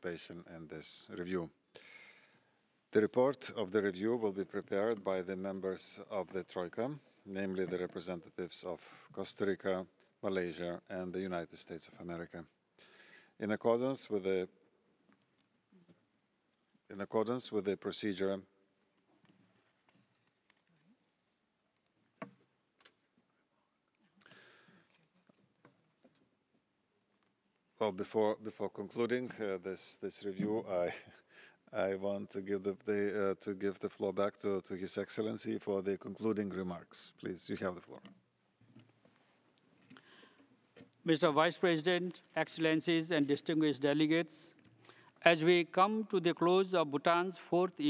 participation in this review. The report of the review will be prepared by the members of the Troika, namely the representatives of Costa Rica, Malaysia, and the United States of America. In accordance with the procedure well, before concluding this review, I want to give the floor back to His Excellency for the concluding remarks. Please, you have the floor. Mr. Vice President, Excellencies, and distinguished delegates, as we come to the close of Bhutan's fourth